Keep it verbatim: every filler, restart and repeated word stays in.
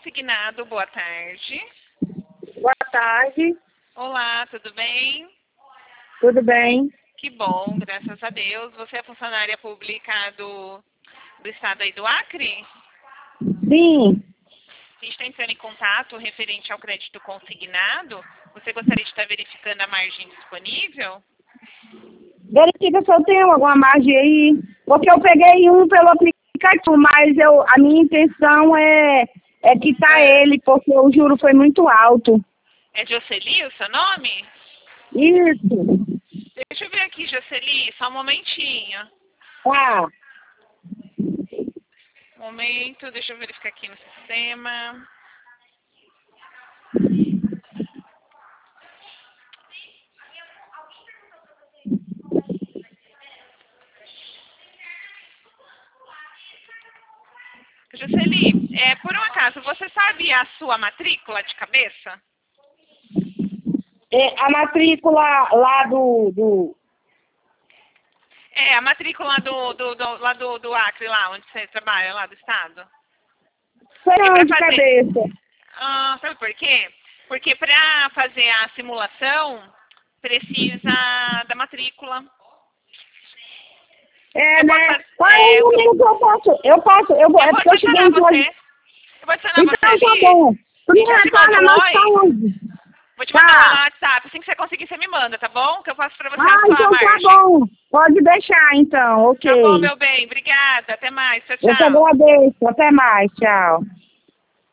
Consignado, boa tarde. Boa tarde, Olá, tudo bem? tudo bem? Que bom, graças a Deus. Você é funcionária pública do, do estado aí do Acre? Sim, A gente está entrando em contato referente ao crédito consignado. Você gostaria de estar verificando a margem disponível? verifica se eu tenho alguma margem aí, porque eu peguei um pelo aplicativo, mas eu, a minha intenção é, é quitar É, ele, porque o juro foi muito alto. é Jocely o seu nome? Isso. Deixa eu ver aqui, Jocely, só um momentinho. Ah, Um momento, deixa eu verificar aqui no sistema. Jocely, é, por um acaso, você sabe a sua matrícula de cabeça? é, a matrícula lá do, do... É, a matrícula do, do, do, lá do, do Acre, lá onde você trabalha, lá do estado. Sei Porque não, para de fazer... cabeça. Ah, sabe por quê? Porque para fazer a simulação, precisa da matrícula. É, Eu posso né? fazer... Qual é É, o o que eu, número que eu posso? Eu posso, eu vou, eu é vou porque eu cheguei adicionar em casa. você. Eu vou adicionar você Então tá ali. bom. Tu me E eu te mando retorna, um nós tá oi. onde? Vou te mandar um oi lá Tá. no WhatsApp. Assim que você conseguir, você me manda, tá bom? Que eu faço pra você a Ah, sua então tá margem. bom. Pode deixar, então. Tá bom, Ok. meu bem. Obrigada. Até mais. Tchau, Eu te tchau. agradeço. Até mais. Tchau.